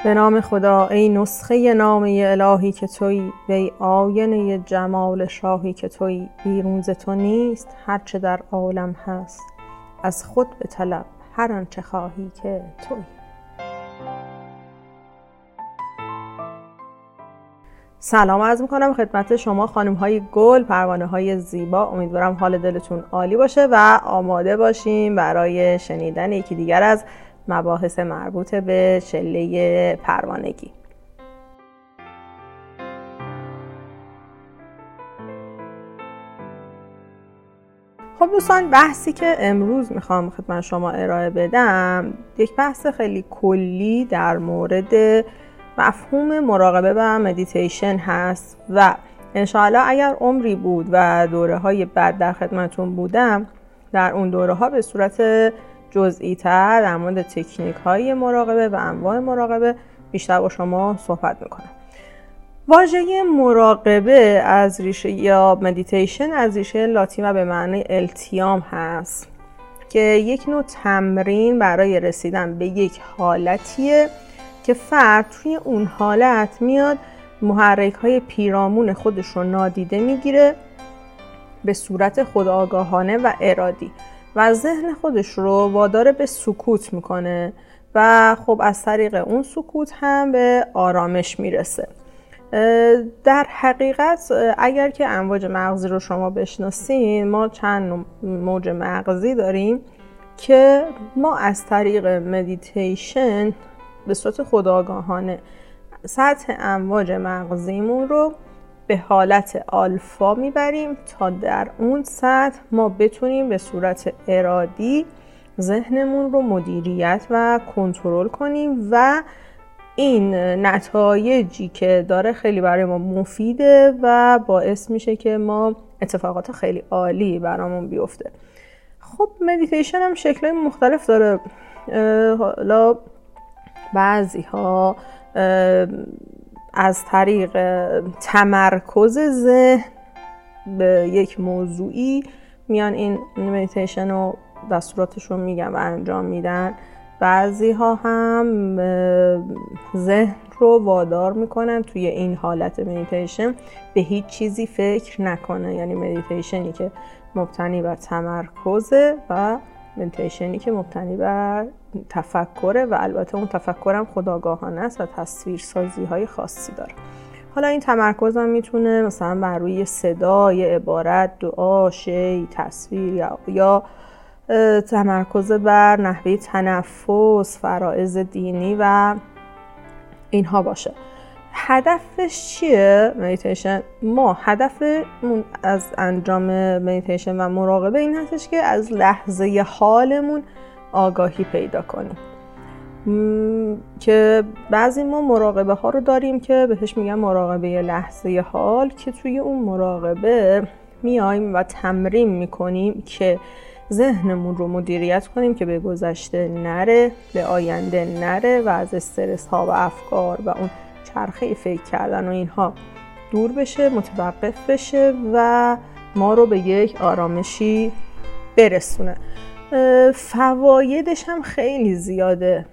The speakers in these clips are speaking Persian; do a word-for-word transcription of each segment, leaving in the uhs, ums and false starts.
به نام خدا ای نسخه نامه الهی که تویی، وی آینه جمال شاهی که تویی. بیرون ز تو نیست هرچه در عالم هست، از خود به طلب هر آنچه خواهی که تویی. سلام عرض میکنم خدمت شما خانم های گل، پروانه های زیبا. امیدوارم حال دلتون عالی باشه و آماده باشیم برای شنیدن یکی دیگر از مباحث مربوط به چله پروانگی. خب دوستان، بحثی که امروز میخوام خدمت شما ارائه بدم یک بحث خیلی کلی در مورد مفهوم مراقبه و مدیتیشن هست و انشاءالله اگر عمری بود و دوره های بعد در خدمتون بودم، در اون دوره ها به صورت جزئی تر در مورد تکنیک های مراقبه و انواع مراقبه بیشتر با شما صحبت میکنم. واژه مراقبه از ریشه یا مدیتیشن از ریشه لاتین و به معنی التیام هست که یک نوع تمرین برای رسیدن به یک حالتیه که فرد توی اون حالت میاد محرک های پیرامون خودش رو نادیده میگیره به صورت خودآگاهانه و ارادی و ذهن خودش رو وادار به سکوت میکنه و خب از طریق اون سکوت هم به آرامش میرسه. در حقیقت اگر که امواج مغزی رو شما بشناسین، ما چند موج مغزی داریم که ما از طریق مدیتیشن به صورت خودآگاهانه سطح امواج مغزیمون رو به حالت آلفا میبریم تا در اون سطح ما بتونیم به صورت ارادی ذهنمون رو مدیریت و کنترل کنیم و این نتایجی که داره خیلی برای ما مفیده و باعث میشه که ما اتفاقات خیلی عالی برامون بیفته. خب مدیتیشن هم شکل‌های مختلف داره. حالا بعضی ها از طریق تمرکز ذهن به یک موضوعی میان این مدیتیشن رو دستوراتش رو میگن و انجام میدن. بعضی ها هم ذهن رو وادار میکنن توی این حالت مدیتیشن به هیچ چیزی فکر نکنه، یعنی مدیتیشنی که مبتنی بر تمرکزه و مدیتیشنی که مبتنی بر تفکره و البته اون تفکرم خودآگاهانه است و تصویرسازی های خاصی داره. حالا این تمرکز هم میتونه مثلا بر روی صدای عبارت، دعا، شی، تصویر یا, یا تمرکز بر نحوه تنفس، فرائض دینی و اینها باشه. هدفش چیه مدیتیشن؟ ما هدفمون از انجام مدیتیشن و مراقبه این هستش که از لحظه حالمون آگاهی پیدا کنیم. م... که بعضی ما مراقبه ها رو داریم که بهش میگن مراقبه لحظه حال، که توی اون مراقبه میایم و تمرین میکنیم که ذهنمون رو مدیریت کنیم که به گذشته نره، به آینده نره و از استرس ها و افکار و اون چرخه فکر کردن و اینها دور بشه، متوقف بشه و ما رو به یک آرامشی برسونه. فوایدش هم خیلی زیاده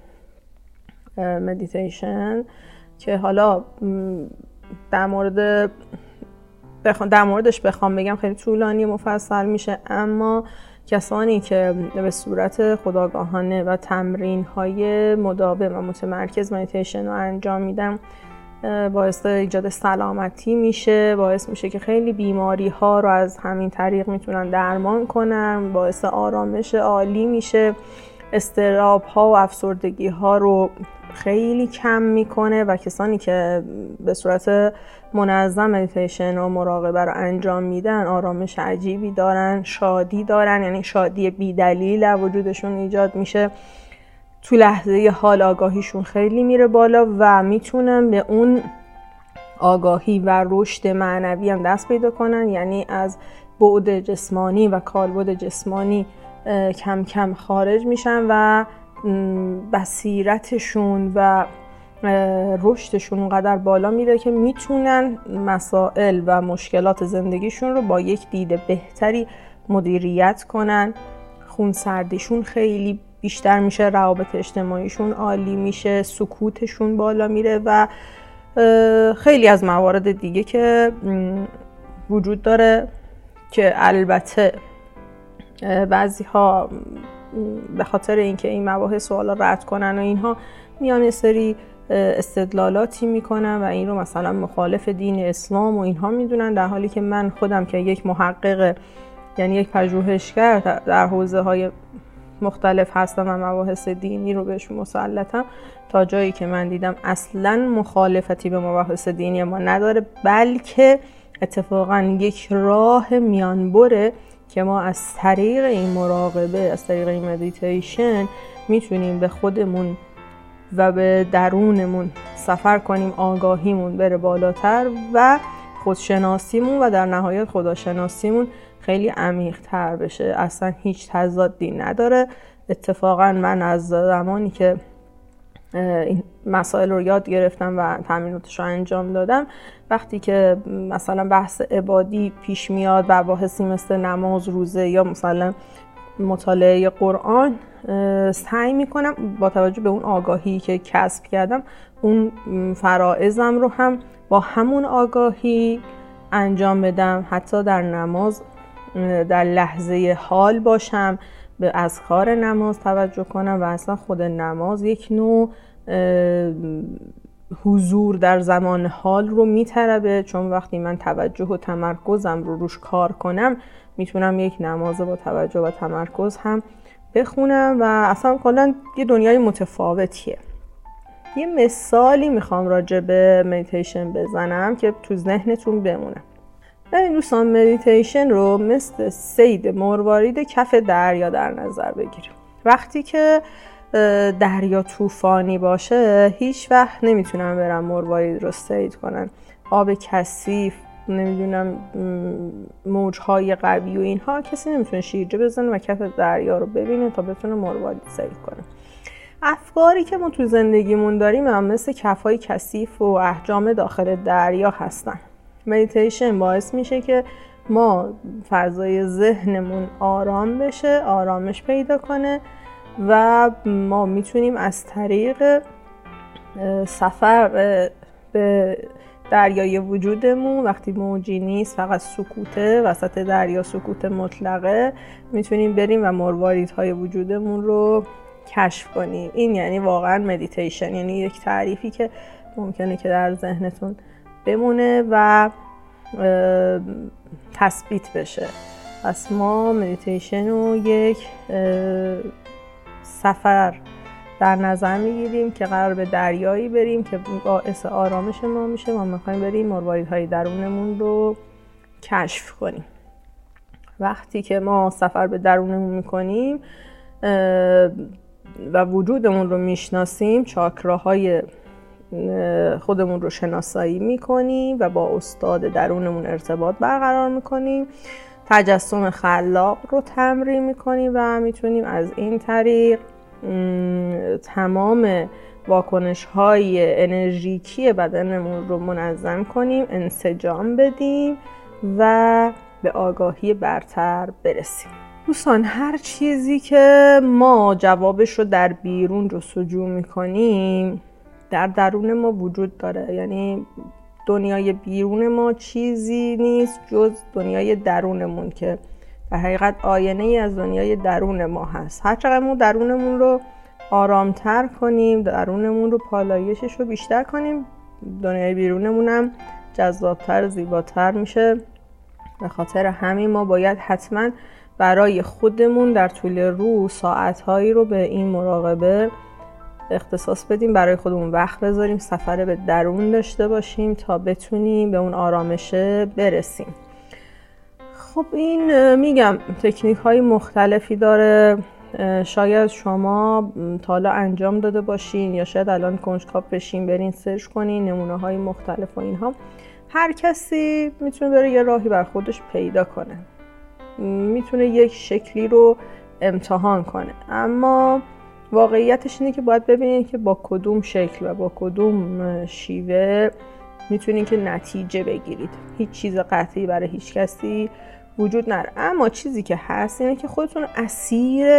مدیتیشن که حالا در مورد بخوام در موردش بخوام بگم خیلی طولانی مفصل میشه، اما کسانی که به صورت خودآگاهانه و تمرین‌های مداوم و متمرکز مدیتیشن رو انجام میدن باعث ایجاد سلامتی میشه، باعث میشه که خیلی بیماری ها رو از همین طریق میتونن درمان کنن، باعث آرامش عالی میشه، اضطراب ها و افسردگی ها رو خیلی کم میکنه و کسانی که به صورت منظم مدیتیشن و مراقبه رو انجام میدن آرامش عجیبی دارن، شادی دارن، یعنی شادی بی دلیل در وجودشون ایجاد میشه، تو لحظه حال آگاهیشون خیلی میره بالا و میتونن به اون آگاهی و رشد معنوی هم دست پیدا کنن، یعنی از بعد جسمانی و کالبد جسمانی کم کم خارج میشن و بصیرتشون و رشدشون اونقدر بالا میره که میتونن مسائل و مشکلات زندگیشون رو با یک دید بهتری مدیریت کنن. خونسردیشون خیلی بیشتر میشه، روابط اجتماعیشون عالی میشه، سکوتشون بالا میره و خیلی از موارد دیگه که وجود داره که البته بعضی ها به خاطر اینکه این مباحث سوالا رد کنن و اینها میان یه سری استدلالاتی میکنن و این رو مثلا مخالف دین اسلام و اینها میدونن، در حالی که من خودم که یک محقق یعنی یک پژوهشگر در حوزه های مختلف هستم و مباحث دینی رو بهش مسلطم، تا جایی که من دیدم اصلا مخالفتی به مباحث دینی ما نداره، بلکه اتفاقا یک راه میانبره که ما از طریق این مراقبه، از طریق این مدیتیشن میتونیم به خودمون و به درونمون سفر کنیم، آگاهیمون بره بالاتر و خودشناسیمون و در نهایت خداشناسیمون خیلی عمیق تر بشه. اصلا هیچ تضادی نداره. اتفاقا من از زمانی که این مسائل رو یاد گرفتم و تمریناتش رو انجام دادم، وقتی که مثلا بحث عبادی پیش میاد و بحثی مثل نماز، روزه یا مثلا مطالعه قرآن، سعی میکنم با توجه به اون آگاهی که کسب کردم اون فرائضم رو هم با همون آگاهی انجام بدم. حتی در نماز در لحظه حال باشم، به اذکار نماز توجه کنم و اصلا خود نماز یک نوع حضور در زمان حال رو میطلبه، چون وقتی من توجه و تمرکزم رو روش کار کنم میتونم یک نماز با توجه و تمرکز هم بخونم و اصلا کلا یه دنیای متفاوتیه. یه مثالی میخوام راجع به مدیتیشن بزنم که تو ذهنتون بمونه. این دوستان، مدیتیشن رو مثل صید مروارید کف دریا در نظر بگیریم. وقتی که دریا طوفانی باشه هیچ وقت نمیتونن برن مروارید رو صید کنن. آب کثیف، نمیدونم موجهای قوی و اینها، کسی نمیتونه شیرجه بزنه و کف دریا رو ببینه تا بتونه مروارید صید کنه. افکاری که ما تو زندگیمون داریم هم مثل کفهای کثیف و احجام داخل دریا هستن. مدیتیشن باعث میشه که ما فضای ذهنمون آرام بشه، آرامش پیدا کنه و ما میتونیم از طریق سفر به دریای وجودمون، وقتی موجی نیست فقط سکوته، وسط دریا سکوت مطلقه، میتونیم بریم و مرواریدهای وجودمون رو کشف کنیم. این یعنی واقعا مدیتیشن، یعنی یک تعریفی که ممکنه که در ذهنتون بمونه و تثبیت بشه. پس ما مدیتیشن رو یک سفر در نظر میگیریم که قرار به دریایی بریم که باعث آرامش ما میشه. ما میخوایم بریم مرواریدهای درونمون رو کشف کنیم. وقتی که ما سفر به درونمون میکنیم و وجودمون رو میشناسیم، چاکراهای خودمون رو شناسایی میکنیم و با استاد درونمون ارتباط برقرار میکنیم، تجسم خلاق رو تمرین میکنیم و میتونیم از این طریق تمام واکنش های انرژیکی بدنمون رو منظم کنیم، انسجام بدیم و به آگاهی برتر برسیم. دوستان، هر چیزی که ما جوابش رو در بیرون جستجو میکنیم در درون ما وجود داره. یعنی دنیای بیرون ما چیزی نیست جز دنیای درونمون که در حقیقت آینه ای از دنیای درون ما هست. هر چقدر ما درونمون رو آرامتر کنیم، درونمون رو پالایشش رو بیشتر کنیم، دنیای بیرونمون هم جذابتر، زیباتر میشه. به خاطر همین ما باید حتما برای خودمون در طول روز ساعتهایی رو به این مراقبه اختصاص بدیم، برای خودمون وقت بذاریم، سفر به درون داشته باشیم تا بتونیم به اون آرامشه برسیم. خب این میگم تکنیک های مختلفی داره. شاید شما تا حالا انجام داده باشین یا شاید الان کنجکاو بشین برین سرچ کنین نمونه های مختلف و اینها. هر کسی میتونه بره یه راهی بر خودش پیدا کنه، میتونه یک شکلی رو امتحان کنه، اما واقعیتش اینه که باید ببینید که با کدوم شکل و با کدوم شیوه میتونید که نتیجه بگیرید. هیچ چیز قطعی برای هیچ کسی وجود نداره، اما چیزی که هست اینه که خودتون اسیر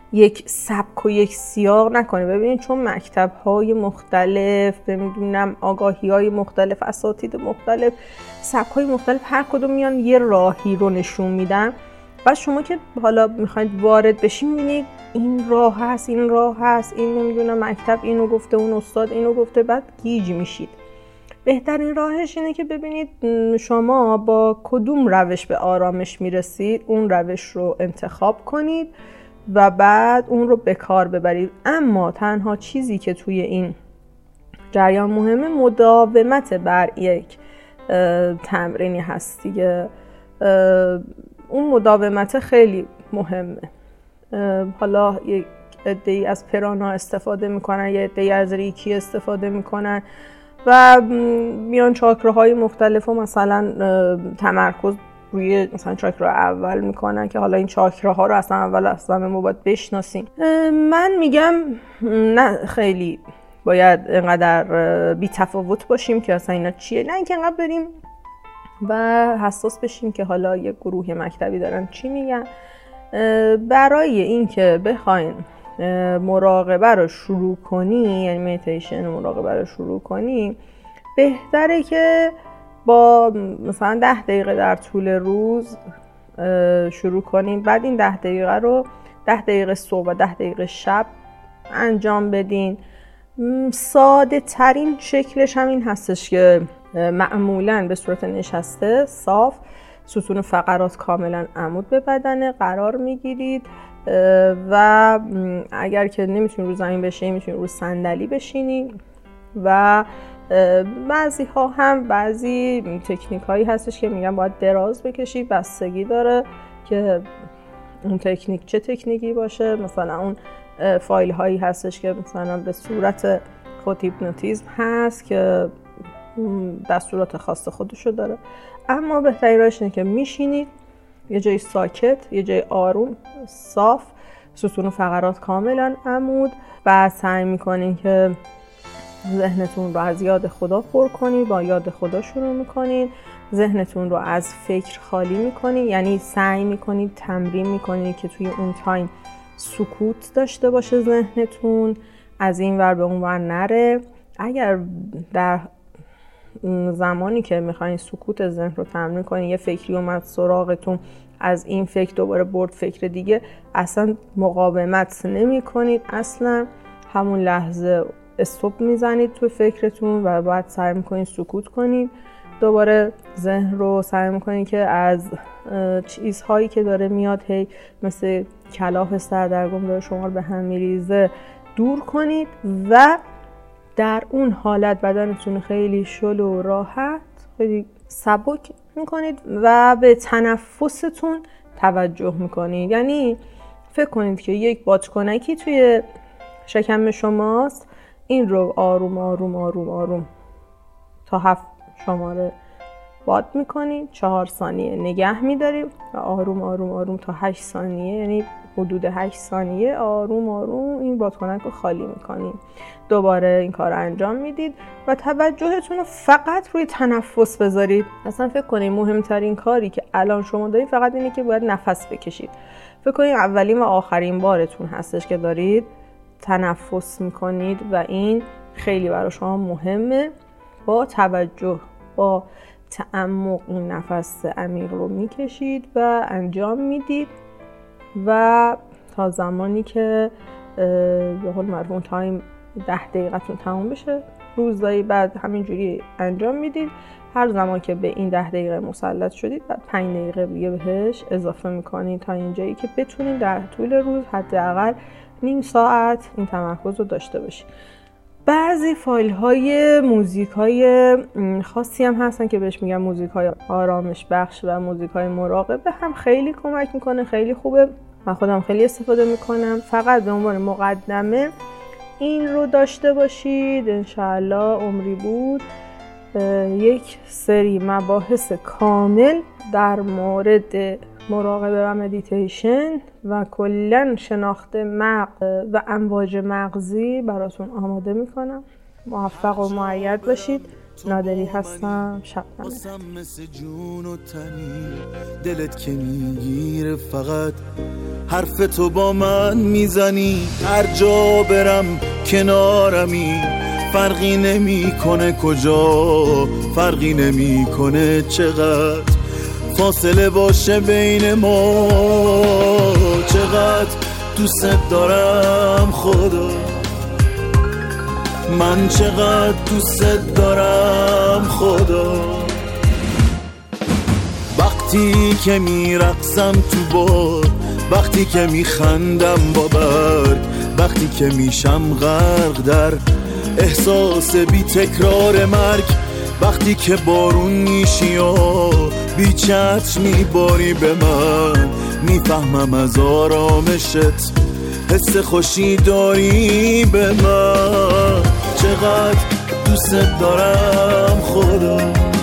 یک سبک و یک سیاق نکنید. ببینید چون مکتب‌های مختلف، نمیدونم آگاهی‌های مختلف، اساتید مختلف، سبک‌های مختلف هر کدوم میان یه راهی رو نشون میدن و شما که حالا میخواید وارد بشین میبینید این راه هست، این راه هست، این نمیدونم مکتب اینو گفته، اون استاد اینو گفته، بعد گیج میشید. بهترین راهش اینه که ببینید شما با کدوم روش به آرامش میرسید، اون روش رو انتخاب کنید و بعد اون رو به کار ببرید. اما تنها چیزی که توی این جریان مهمه مداومت بر یک تمرینی هست دیگه. اون مداومت خیلی مهمه. حالا یک عده‌ای از پرانا استفاده میکنن، یک عده‌ای از ریکی استفاده میکنن و میان چاکراهای مختلف و مثلا تمرکز روی مثلا چاکرا اول میکنن که حالا این چاکراها رو اصلا اول اصلا ما باید بشناسیم. من میگم نه، خیلی باید اینقدر بی تفاوت باشیم که اصلا اینا چیه، نه اینکه اینقدر بریم و حساس بشیم که حالا یک گروه مکتبی دارن چی میگن. برای اینکه بخواین مراقبه رو شروع کنی، یعنی مدیتیشن مراقبه رو شروع کنی، بهتره که با مثلا ده دقیقه در طول روز شروع کنیم. بعد این ده دقیقه رو ده دقیقه صبح و ده دقیقه شب انجام بدین. ساده ترین شکلش همین هستش که معمولاً به صورت نشسته صاف، ستون فقرات کاملا عمود به بدنه قرار میگیرید و اگر که نمیتونید رو زمین بشینید میتونید رو صندلی بشینید و بعضی ها هم بعضی تکنیک هایی هستش که میگن باید دراز بکشید، بستگی داره که اون تکنیک چه تکنیکی باشه. مثلا اون فایل هایی هستش که مثلا به صورت خود هیپنوتیزم هست که دستورات خاص خودشو داره، اما بهترین راهش اینه که میشینید یه جای ساکت، یه جای آروم صاف، ستون فقرات کاملا عمود. بعد سعی میکنین که ذهنتون رو از یاد خدا پر کنید، با یاد خدا شروع میکنید. ذهنتون رو از فکر خالی میکنید، یعنی سعی میکنید تمرین میکنید که توی اون تایم سکوت داشته باشه ذهنتون، از این ور به اون ور نره. اگر در زمانی که میخواین سکوت ذهن رو تمرین کنید یه فکری اومد سراغتون، از این فکر دوباره برد فکر دیگه، اصلا مقاومت نمی کنید، اصلا همون لحظه استوب میزنید تو فکرتون و بعد سعی میکنید سکوت کنید. دوباره ذهن رو سعی میکنید که از چیزهایی که داره میاد هی مثل کلاف سردرگم داره شما رو به هم میریزه دور کنید و در اون حالت بدنتون خیلی شلو و راحت، خیلی سبک میکنید و به تنفستون توجه میکنید. یعنی فکر کنید که یک بادکنکی توی شکم شماست، این رو آروم آروم آروم آروم تا هفت شماره باد میکنید، چهار ثانیه نگه میدارید و آروم آروم آروم تا هشت ثانیه، یعنی حدود هشت ثانیه آروم آروم این بادکنک رو خالی میکنید. دوباره این کار رو انجام میدید و توجهتون رو فقط روی تنفس بذارید. اصلا فکر کنید مهمترین کاری که الان شما دارید فقط اینه که باید نفس بکشید. فکر کنید اولین و آخرین بارتون هستش که دارید تنفس میکنید و این خیلی برای شما مهمه. با توجه، با تعمق این نفس عمیق رو میکشید و انجام میدید و تا زمانی که به قول معروف اون تایم ده دقیقتون تموم بشه، روزایی بعد همینجوری انجام میدید. هر زمان که به این ده دقیقه مسلط شدید بعد پنج دقیقه دیگه بهش اضافه میکنید تا اینجایی که بتونید در طول روز حداقل نیم ساعت این تمرکز رو داشته باشید. بعضی فایل های موزیک های خاصی هم هستن که بهش میگن موزیک های آرامش بخش و موزیک های مراقبه، هم خیلی کمک میکنه، خیلی خوبه. من خودم خیلی استفاده میکنم. فقط به عنوان مقدمه این رو داشته باشید، انشاءالله عمری بود یک سری مباحث کامل در مورد مراقبه و مدیتیشن و کلاً شناخت مغز و امواج مغزی براتون آماده میکنم. موفق و مؤید باشید. نادری هستم. شب بخیر. مثل جون و تنی دلت که میگیره، فقط حرف تو با من میزنی. هر جا برم کنارمی، فرقی نمیکنه کجا، فرقی نمیکنه چقدر فاصله باشه بین ما. چقدر دوست دارم خدا، من چقدر دوست دارم خدا. وقتی که میرقصم تو باد، وقتی که میخندم با برگ، وقتی که میشم غرق در احساس بی تکرار مرگ، وقتی که بارون میشی و بی چتر میباری به من، میفهمم از آرامشت حس خوشی داری به من. چقدر دوست دارم خدا،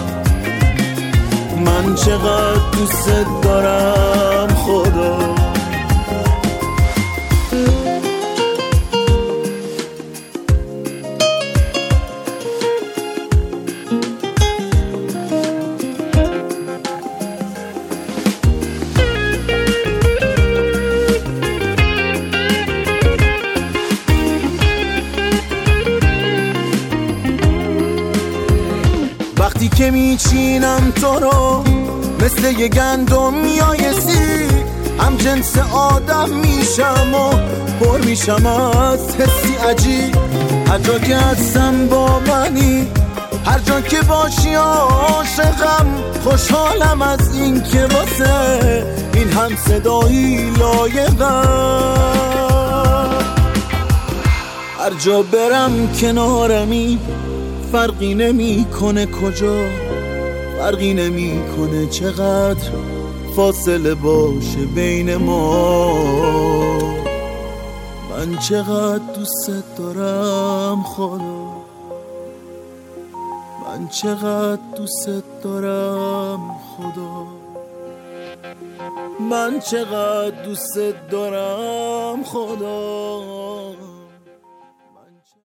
من چقدر دوست دارم خدا. وقتی که میچینم تو رو مثل یه گندم میایسی، هم جنس آدم میشم و پر میشم از حسی عجیب. هر جا که هستم با منی، هر جا که باشی عاشقم، خوشحالم از این که واسه این هم صدایی لایقم. هر جا برم کنارمی، فرقی نمی کنه کجا، فرقی نمی کنه چقدر فاصله باشه بین ما. من چقدر دوست دارم خدا، من چقدر دوست دارم خدا، من چقدر دوست دارم خدا.